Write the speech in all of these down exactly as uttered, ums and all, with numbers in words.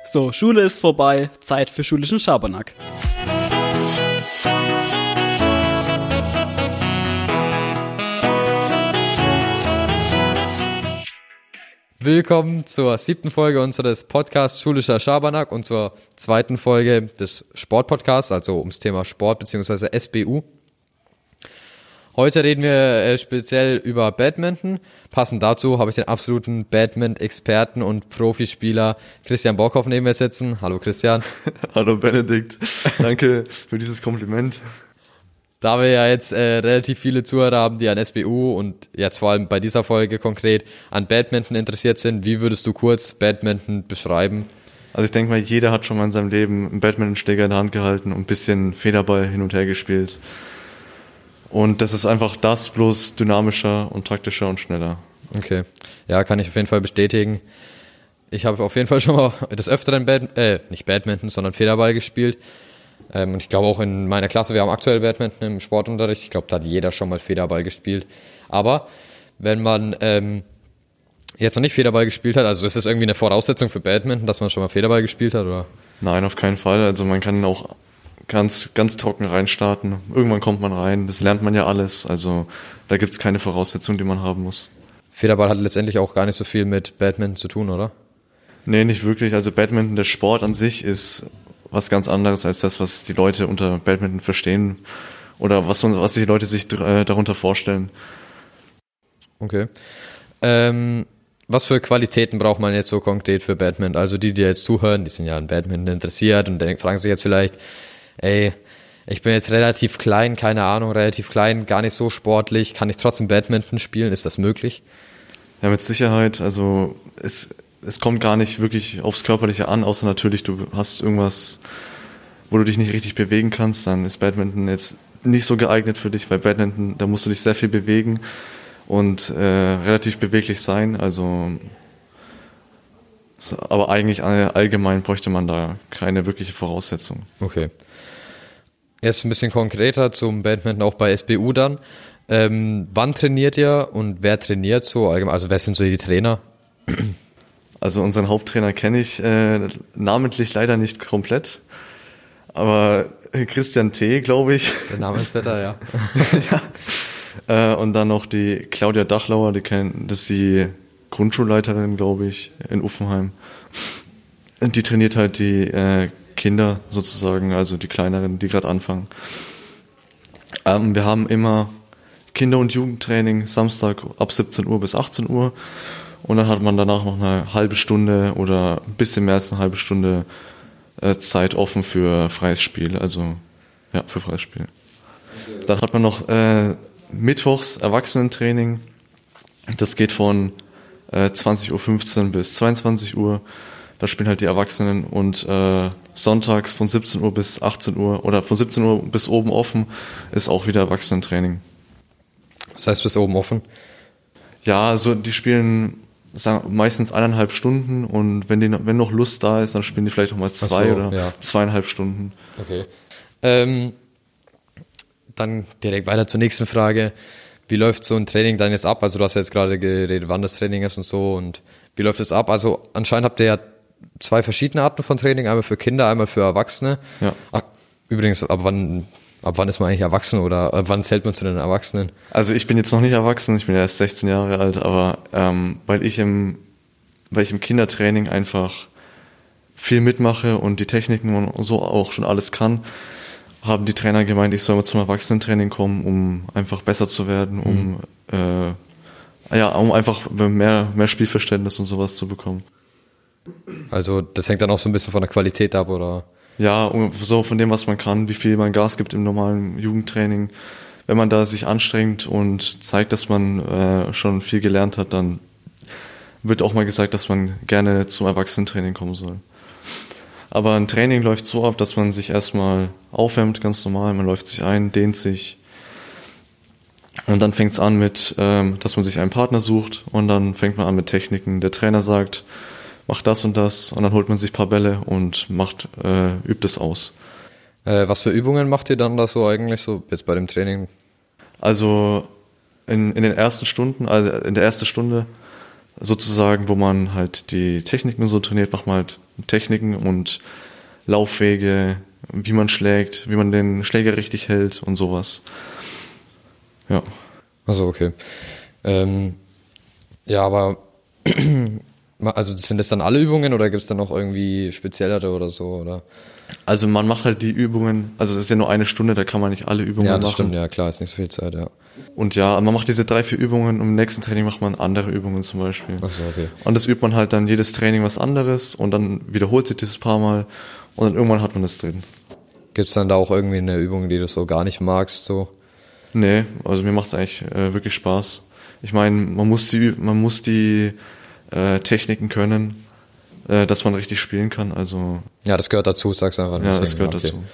So, Schule ist vorbei, Zeit für schulischen Schabernack. Willkommen zur siebten Folge unseres Podcasts Schulischer Schabernack und zur zweiten Folge des Sportpodcasts, also ums Thema Sport bzw. S B U. Heute reden wir äh, speziell über Badminton. Passend dazu habe ich den absoluten Badminton-Experten und Profispieler Christian Borkhoff neben mir sitzen. Hallo Christian. Hallo Benedikt. Danke für dieses Kompliment. Da wir ja jetzt äh, relativ viele Zuhörer haben, die an S B U und jetzt vor allem bei dieser Folge konkret an Badminton interessiert sind, wie würdest du kurz Badminton beschreiben? Also ich denke mal, jeder hat schon mal in seinem Leben einen Badmintonschläger in der Hand gehalten und ein bisschen Federball hin und her gespielt. Und das ist einfach das, bloß dynamischer und taktischer und schneller. Okay, ja, kann ich auf jeden Fall bestätigen. Ich habe auf jeden Fall schon mal des Öfteren Bad, äh, nicht Badminton, sondern Federball gespielt. Ähm, und ich glaube auch in meiner Klasse, wir haben aktuell Badminton im Sportunterricht. Ich glaube, da hat jeder schon mal Federball gespielt. Aber wenn man ähm, jetzt noch nicht Federball gespielt hat, also ist das irgendwie eine Voraussetzung für Badminton, dass man schon mal Federball gespielt hat, oder? Nein, auf keinen Fall. Also man kann auch ganz ganz trocken reinstarten. Irgendwann kommt man rein. Das lernt man ja alles. Also da gibt es keine Voraussetzung, die man haben muss. Federball hat letztendlich auch gar nicht so viel mit Badminton zu tun, oder? Nee, nicht wirklich. Also Badminton, der Sport an sich ist was ganz anderes als das, was die Leute unter Badminton verstehen oder was man, was die Leute sich äh, darunter vorstellen. Okay. Ähm, was für Qualitäten braucht man jetzt so konkret für Badminton? Also die, die jetzt zuhören, die sind ja an Badminton interessiert und denken, fragen sich jetzt vielleicht, ey, ich bin jetzt relativ klein, keine Ahnung, relativ klein, gar nicht so sportlich, kann ich trotzdem Badminton spielen? Ist das möglich? Ja, mit Sicherheit. Also es es kommt gar nicht wirklich aufs Körperliche an, außer natürlich, du hast irgendwas, wo du dich nicht richtig bewegen kannst, dann ist Badminton jetzt nicht so geeignet für dich, weil Badminton, da musst du dich sehr viel bewegen und äh, relativ beweglich sein, also aber eigentlich allgemein bräuchte man da keine wirkliche Voraussetzung. Okay. Jetzt ein bisschen konkreter zum Badminton auch bei S B U dann. Ähm, wann trainiert ihr und wer trainiert so allgemein? Also wer sind so die Trainer? Also unseren Haupttrainer kenne ich äh, namentlich leider nicht komplett, aber Christian T., glaube ich. Der Name ist Wetter, ja. ja. Äh, und dann noch die Claudia Dachlauer, die kennen, das ist die Grundschulleiterin, glaube ich, in Uffenheim. Und die trainiert halt die äh, Kinder sozusagen, also die kleineren, die gerade anfangen. Ähm, wir haben immer Kinder- und Jugendtraining Samstag ab siebzehn Uhr bis achtzehn Uhr. Und dann hat man danach noch eine halbe Stunde oder ein bisschen mehr als eine halbe Stunde äh, Zeit offen für freies Spiel. Also ja, für freies Spiel. Dann hat man noch äh, mittwochs Erwachsenentraining. Das geht von äh, zwanzig Uhr fünfzehn bis zweiundzwanzig Uhr. Da spielen halt die Erwachsenen. Und äh, sonntags von siebzehn Uhr bis achtzehn Uhr oder von siebzehn Uhr bis oben offen ist auch wieder Erwachsenentraining. Das heißt bis oben offen? Ja, also die spielen sagen, meistens eineinhalb Stunden und wenn die, wenn noch Lust da ist, dann spielen die vielleicht noch mal zwei so, oder ja. zweieinhalb Stunden. Okay. Ähm, dann direkt weiter zur nächsten Frage. Wie läuft so ein Training dann jetzt ab? Also du hast ja jetzt gerade geredet, wann das Training ist und so und wie läuft es ab? Also anscheinend habt ihr ja zwei verschiedene Arten von Training, einmal für Kinder, einmal für Erwachsene. Ja. Ach, übrigens, ab wann... Ab wann ist man eigentlich erwachsen oder ab wann zählt man zu den Erwachsenen? Also ich bin jetzt noch nicht erwachsen, ich bin erst sechzehn Jahre alt, aber ähm, weil ich im weil ich im Kindertraining einfach viel mitmache und die Techniken und so auch schon alles kann, haben die Trainer gemeint, ich soll mal zum Erwachsenentraining kommen, um einfach besser zu werden, um mhm. äh, ja, um einfach mehr mehr Spielverständnis und sowas zu bekommen. Also das hängt dann auch so ein bisschen von der Qualität ab, oder? Ja, so von dem, was man kann, wie viel man Gas gibt im normalen Jugendtraining. Wenn man da sich anstrengt und zeigt, dass man äh, schon viel gelernt hat, dann wird auch mal gesagt, dass man gerne zum Erwachsenentraining kommen soll. Aber ein Training läuft so ab, dass man sich erstmal aufwärmt, ganz normal. Man läuft sich ein, dehnt sich. Und dann fängt es an mit, ähm, dass man sich einen Partner sucht. Und dann fängt man an mit Techniken. Der Trainer sagt, mach das und das und dann holt man sich ein paar Bälle und macht, äh, übt es aus. Äh, was für Übungen macht ihr dann da so eigentlich so jetzt bei dem Training? Also in, in den ersten Stunden, also in der ersten Stunde sozusagen, wo man halt die Techniken so trainiert, macht man halt Techniken und Laufwege, wie man schlägt, wie man den Schläger richtig hält und sowas. Ja. Also okay. Ähm, ja, aber also sind das dann alle Übungen oder gibt es dann noch irgendwie speziellere oder so? Oder? Also man macht halt die Übungen, also das ist ja nur eine Stunde, da kann man nicht alle Übungen Ja, das machen. stimmt, ja klar, ist nicht so viel Zeit, ja. Und ja, man macht diese drei, vier Übungen und im nächsten Training macht man andere Übungen zum Beispiel. Ach so, okay. Und das übt man halt dann jedes Training was anderes und dann wiederholt sich dieses paar Mal und dann irgendwann hat man das drin. Gibt es dann da auch irgendwie eine Übung, die du so gar nicht magst, so? Nee, also mir macht es eigentlich äh, wirklich Spaß. Ich meine, man muss die, man muss die äh, Techniken können, äh, dass man richtig spielen kann. Also Ja, das gehört dazu, sagst du einfach. ja, das deswegen, gehört okay. dazu.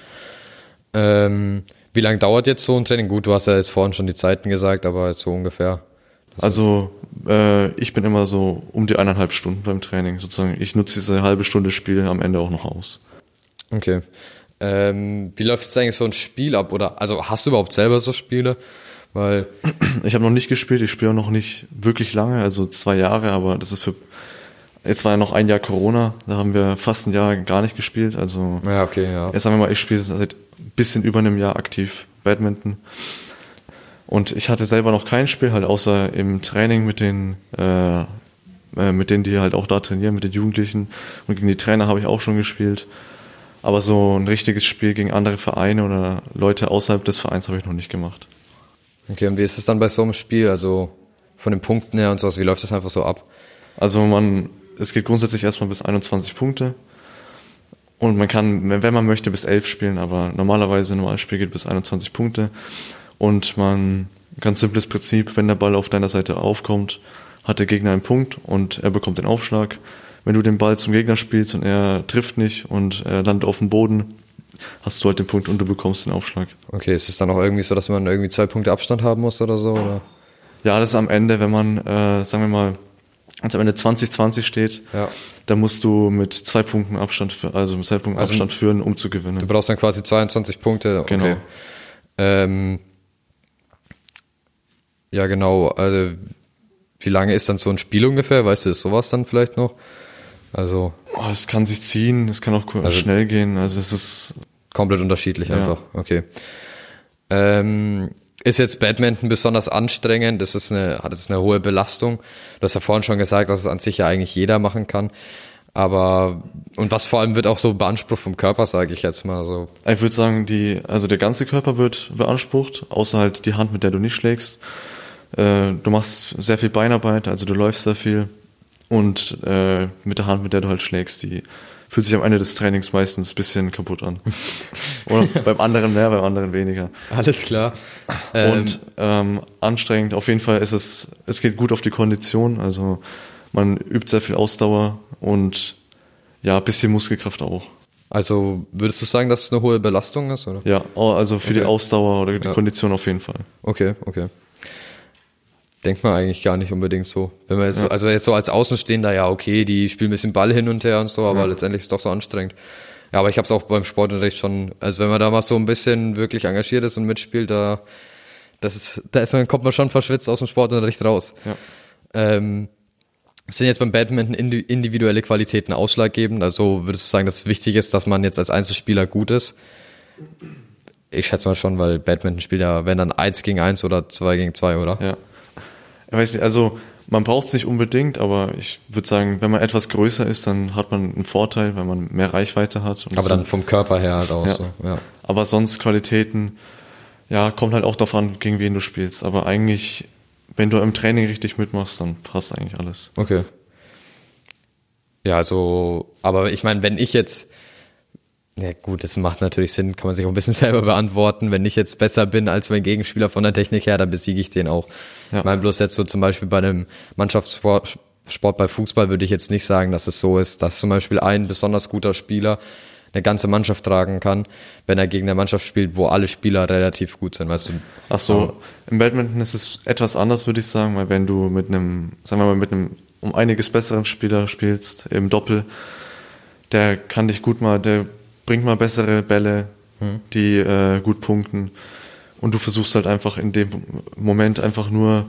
Ähm, wie lange dauert jetzt so ein Training? Gut, du hast ja jetzt vorhin schon die Zeiten gesagt, aber so ungefähr. Das Also äh, ich bin immer so um die eineinhalb Stunden beim Training sozusagen. Ich nutze diese halbe Stunde Spiel am Ende auch noch aus. Okay. Ähm, wie läuft jetzt eigentlich so ein Spiel ab? Oder also hast du überhaupt selber so Spiele? Weil Ich habe noch nicht gespielt, ich spiele auch noch nicht wirklich lange, also zwei Jahre, aber das ist für jetzt war ja noch ein Jahr Corona, da haben wir fast ein Jahr gar nicht gespielt. Also ja, okay, ja. jetzt sagen wir mal, ich spiele seit ein bisschen über einem Jahr aktiv Badminton. Und ich hatte selber noch kein Spiel, halt außer im Training mit den äh, äh, mit denen, die halt auch da trainieren, mit den Jugendlichen. Und gegen die Trainer habe ich auch schon gespielt. Aber so ein richtiges Spiel gegen andere Vereine oder Leute außerhalb des Vereins habe ich noch nicht gemacht. Okay, und wie ist es dann bei so einem Spiel? Also von den Punkten her und sowas, wie läuft das einfach so ab? Also man, es geht grundsätzlich erstmal bis einundzwanzig Punkte. Und man kann, wenn man möchte, bis elf spielen, aber normalerweise ein normales Spiel geht bis einundzwanzig Punkte. Und man, ganz simples Prinzip, wenn der Ball auf deiner Seite aufkommt, hat der Gegner einen Punkt und er bekommt den Aufschlag. Wenn du den Ball zum Gegner spielst und er trifft nicht und er landet auf dem Boden, hast du halt den Punkt und du bekommst den Aufschlag. Okay, ist es dann auch irgendwie so, dass man irgendwie zwei Punkte Abstand haben muss oder so? Oder? Ja, das ist am Ende, wenn man, äh, sagen wir mal, wenn es am Ende zwanzig zwanzig steht, Ja. dann musst du mit zwei Punkten Abstand, für, also mit zwei Punkten Also Abstand führen, um zu gewinnen. Du brauchst dann quasi zweiundzwanzig Punkte. Okay. Genau. Ähm, ja, genau. Also, wie lange ist dann so ein Spiel ungefähr? Weißt du sowas dann vielleicht noch? Also Oh, es kann sich ziehen, es kann auch Also- schnell gehen. Also es ist komplett unterschiedlich Ja. einfach. Okay. Ähm, ist jetzt Badminton besonders anstrengend? Das ist eine, hat es eine hohe Belastung? Du hast ja vorhin schon gesagt, dass es an sich ja eigentlich jeder machen kann. Aber, und was vor allem wird auch so beansprucht vom Körper, sage ich jetzt mal so. Ich würde sagen, die, also der ganze Körper wird beansprucht, außer halt die Hand, mit der du nicht schlägst. Äh, du machst sehr viel Beinarbeit, also du läufst sehr viel. Und äh, mit der Hand, mit der du halt schlägst, die fühlt sich am Ende des Trainings meistens ein bisschen kaputt an. Oder beim anderen mehr, beim anderen weniger. Alles klar. Und ähm, anstrengend, auf jeden Fall ist es, es geht gut auf die Kondition, also man übt sehr viel Ausdauer und ja, ein bisschen Muskelkraft auch. Also würdest du sagen, dass es eine hohe Belastung ist, oder? Ja, also für Okay. die Ausdauer oder die Ja. Kondition auf jeden Fall. Okay, okay. Denkt man eigentlich gar nicht unbedingt so. Wenn man jetzt, Ja. so, also jetzt so als Außenstehender, ja okay, die spielen ein bisschen Ball hin und her und so, aber Ja. letztendlich ist es doch so anstrengend. Ja, aber ich habe es auch beim Sportunterricht schon, also wenn man da mal so ein bisschen wirklich engagiert ist und mitspielt, da, das ist, da ist man, kommt man schon verschwitzt aus dem Sportunterricht raus. Ja. Ähm, sind jetzt beim Badminton indi- individuelle Qualitäten ausschlaggebend? Also würdest du sagen, dass es wichtig ist, dass man jetzt als Einzelspieler gut ist? Ich schätze mal schon, weil Badminton spielt ja, wenn dann eins gegen eins oder zwei gegen zwei, oder? Ja. Ich weiß nicht, also man braucht es nicht unbedingt, aber ich würde sagen, wenn man etwas größer ist, dann hat man einen Vorteil, weil man mehr Reichweite hat. Und Aber das dann sind- vom Körper her halt auch Ja. so, ja. aber sonst Qualitäten, ja, kommt halt auch darauf an, gegen wen du spielst. Aber eigentlich, wenn du im Training richtig mitmachst, dann passt eigentlich alles. Okay. Ja, also, aber ich meine, wenn ich jetzt, ja gut, das macht natürlich Sinn, kann man sich auch ein bisschen selber beantworten. Wenn ich jetzt besser bin als mein Gegenspieler von der Technik her, dann besiege ich den auch. Ja. Ich meine, bloß jetzt so zum Beispiel bei einem Mannschaftssport Sport bei Fußball würde ich jetzt nicht sagen, dass es so ist, dass zum Beispiel ein besonders guter Spieler eine ganze Mannschaft tragen kann, wenn er gegen eine Mannschaft spielt, wo alle Spieler relativ gut sind, weißt du? Ach so, im Badminton ist es etwas anders, würde ich sagen, weil wenn du mit einem, sagen wir mal, mit einem um einiges besseren Spieler spielst im Doppel, der kann dich gut mal, der bringt mal bessere Bälle, die äh, gut punkten und du versuchst halt einfach in dem Moment einfach nur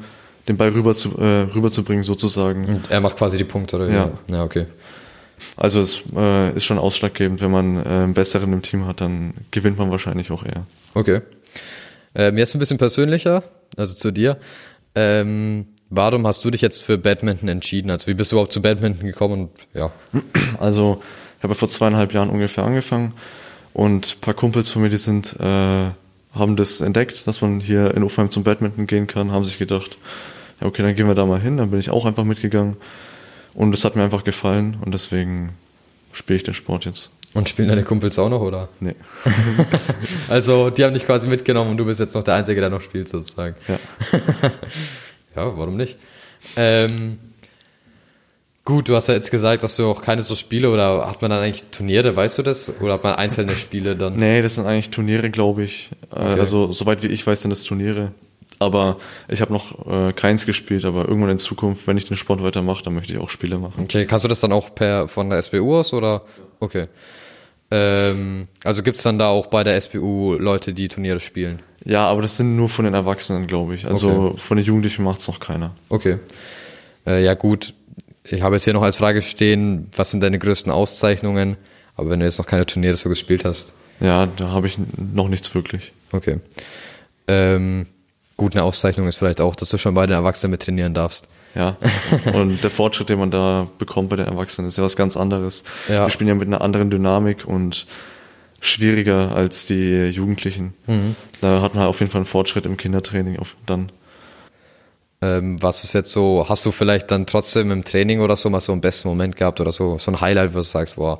den Ball rüber zu, äh, rüberzubringen sozusagen. Und er macht quasi die Punkte, oder? Ja. Ja, okay. Also es äh, ist schon ausschlaggebend, wenn man äh, einen besseren im Team hat, dann gewinnt man wahrscheinlich auch eher. Okay. Ähm, jetzt ein bisschen persönlicher, also zu dir. Ähm, warum hast du dich jetzt für Badminton entschieden? Also wie bist du überhaupt zu Badminton gekommen? Und, ja. Also ich habe vor zweieinhalb Jahren ungefähr angefangen und ein paar Kumpels von mir, die sind, äh, haben das entdeckt, dass man hier in Uffenheim zum Badminton gehen kann, haben sich gedacht, ja okay, dann gehen wir da mal hin. Dann bin ich auch einfach mitgegangen und es hat mir einfach gefallen und deswegen spiele ich den Sport jetzt. Und spielen deine Kumpels auch noch, oder? Nee. Also die haben dich quasi mitgenommen und du bist jetzt noch der Einzige, der noch spielt sozusagen. Ja. Ja, warum nicht? Ähm, gut, du hast ja jetzt gesagt, dass du auch keine so Spiele, oder hat man dann eigentlich Turniere, weißt du das? Oder hat man einzelne Spiele dann? Nee, das sind eigentlich Turniere, glaube ich. Okay. Also soweit wie ich weiß, sind das Turniere. Aber ich habe noch äh, keins gespielt, aber irgendwann in Zukunft, wenn ich den Sport weitermache, dann möchte ich auch Spiele machen. Okay, kannst du das dann auch per von der S B U aus, oder? Okay. Ähm, also gibt's dann da auch bei der S B U Leute, die Turniere spielen? Ja, aber das sind nur von den Erwachsenen, glaube ich. Also Okay. von den Jugendlichen macht's noch keiner. Okay. Äh, ja gut, ich habe jetzt hier noch als Frage stehen, was sind deine größten Auszeichnungen? Aber wenn du jetzt noch keine Turniere so gespielt hast. Ja, da habe ich noch nichts wirklich. Okay. Ähm, gut, eine Auszeichnung ist vielleicht auch, dass du schon bei den Erwachsenen mit trainieren darfst. Ja, und der Fortschritt, den man da bekommt bei den Erwachsenen, ist ja was ganz anderes. Ja. Die spielen ja mit einer anderen Dynamik und schwieriger als die Jugendlichen. Mhm. Da hat man halt auf jeden Fall einen Fortschritt im Kindertraining auf, dann. Ähm, was ist jetzt so, hast du vielleicht dann trotzdem im Training oder so mal so einen besten Moment gehabt oder so, so ein Highlight, wo du sagst, boah.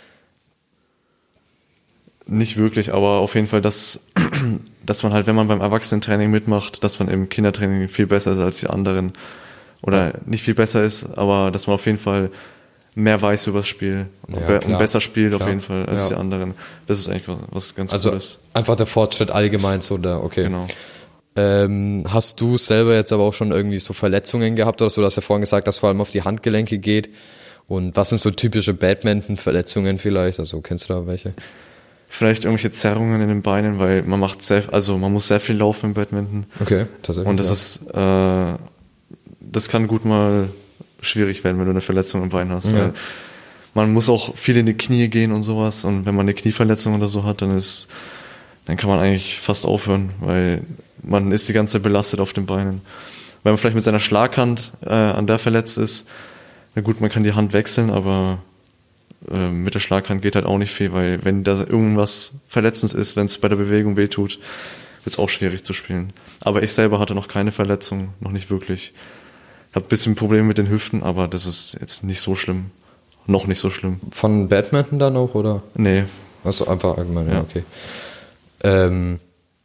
Nicht wirklich, aber auf jeden Fall, dass, dass man halt, wenn man beim Erwachsenentraining mitmacht, dass man im Kindertraining viel besser ist als die anderen. Oder nicht viel besser ist, aber dass man auf jeden Fall mehr weiß über das Spiel und, Ja, be klar. und besser spielt auf Klar. jeden Fall als Ja. die anderen. Das ist eigentlich was, was ganz Also Cooles. einfach der Fortschritt allgemein so, der, okay. Genau. Ähm, hast du selber jetzt aber auch schon irgendwie so Verletzungen gehabt oder so, dass du ja vorhin gesagt hast, vor allem auf die Handgelenke geht? Und was sind so typische Badminton-Verletzungen vielleicht? Also kennst du da welche? Vielleicht irgendwelche Zerrungen in den Beinen, weil man macht sehr, also man muss sehr viel laufen im Badminton. Okay, tatsächlich. Und das ja. ist, äh, das kann gut mal schwierig werden, wenn du eine Verletzung im Bein hast. Ja. Weil man muss auch viel in die Knie gehen und sowas. Und wenn man eine Knieverletzung oder so hat, dann ist, dann kann man eigentlich fast aufhören, weil man ist die ganze Zeit belastet auf den Beinen. Wenn man vielleicht mit seiner Schlaghand äh, an der verletzt ist, na gut, man kann die Hand wechseln, aber äh, mit der Schlaghand geht halt auch nicht viel, weil wenn da irgendwas Verletzendes ist, wenn es bei der Bewegung wehtut, wird es auch schwierig zu spielen. Aber ich selber hatte noch keine Verletzung, noch nicht wirklich. Ich habe ein bisschen Probleme mit den Hüften, aber das ist jetzt nicht so schlimm. Noch nicht so schlimm. Von Badminton dann auch, oder? Nee. Also einfach allgemein, ja, Ja. okay. Ähm,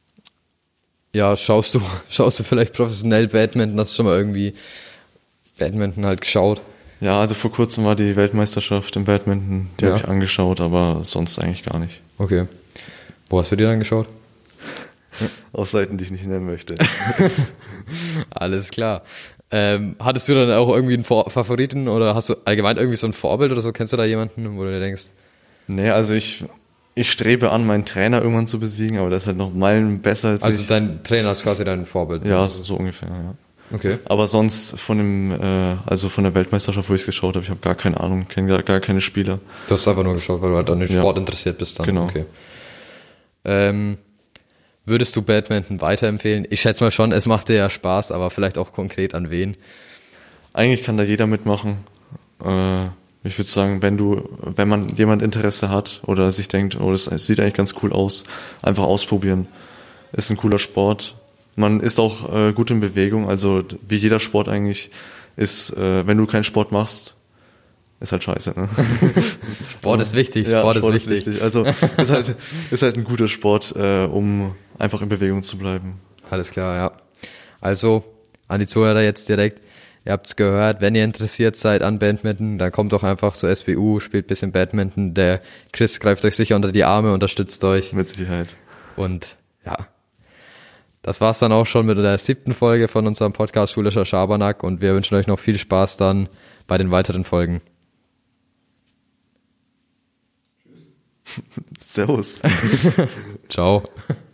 ja, schaust du, schaust du vielleicht professionell Badminton? Hast du schon mal irgendwie Badminton halt geschaut? Ja, also vor kurzem war die Weltmeisterschaft im Badminton, die Ja. habe ich angeschaut, aber sonst eigentlich gar nicht. Okay. Wo hast du dir dann geschaut? Aus Seiten, die ich nicht nennen möchte. Alles klar. Ähm, hattest du dann auch irgendwie einen Vor- Favoriten oder hast du allgemein irgendwie so ein Vorbild oder so? Kennst du da jemanden, wo du dir denkst? Nee, also ich, ich strebe an, meinen Trainer irgendwann zu besiegen, aber das ist halt noch Meilen besser als Also ich. dein Trainer ist quasi dein Vorbild? Ja, so, so ungefähr, ja. Okay. Aber sonst von dem, äh, also von der Weltmeisterschaft, wo ich es geschaut habe, ich habe gar keine Ahnung, kenne gar, gar keine Spieler. Du hast einfach nur geschaut, weil du halt an den Ja. Sport interessiert bist dann. Genau. Okay. Ähm, würdest du Badminton weiterempfehlen? Ich schätze mal schon, es macht dir ja Spaß, aber vielleicht auch konkret an wen? Eigentlich kann da jeder mitmachen. Äh, ich würde sagen, wenn du, wenn man jemand Interesse hat oder sich denkt, oh, das, das sieht eigentlich ganz cool aus, einfach ausprobieren. Ist ein cooler Sport. Man ist auch äh, gut in Bewegung, also wie jeder Sport eigentlich ist, äh, wenn du keinen Sport machst, ist halt scheiße. Ne? Sport ist wichtig, Ja, Sport, Sport ist wichtig. Also ist halt, ist halt ein guter Sport, äh, um einfach in Bewegung zu bleiben. Alles klar, ja. Also, an die Zuhörer jetzt direkt, ihr habt's gehört, wenn ihr interessiert seid an Badminton, dann kommt doch einfach zur S B U, spielt bisschen Badminton. Der Chris greift euch sicher unter die Arme, unterstützt euch. Mit Sicherheit. Und ja, das war's dann auch schon mit der siebten Folge von unserem Podcast Schulischer Schabernack und wir wünschen euch noch viel Spaß dann bei den weiteren Folgen. Servus. Ciao.